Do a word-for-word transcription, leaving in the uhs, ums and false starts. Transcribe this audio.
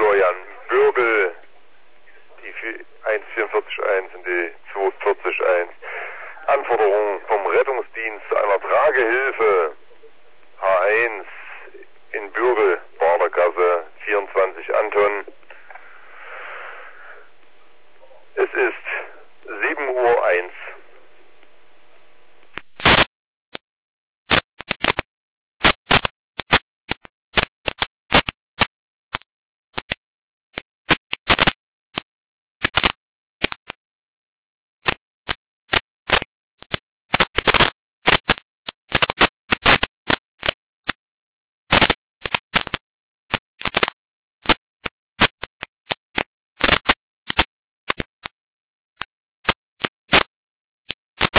Florian Bürgel, die eins vierundvierzig eins und die zwei vierzig eins. Anforderung vom Rettungsdienst einer Tragehilfe.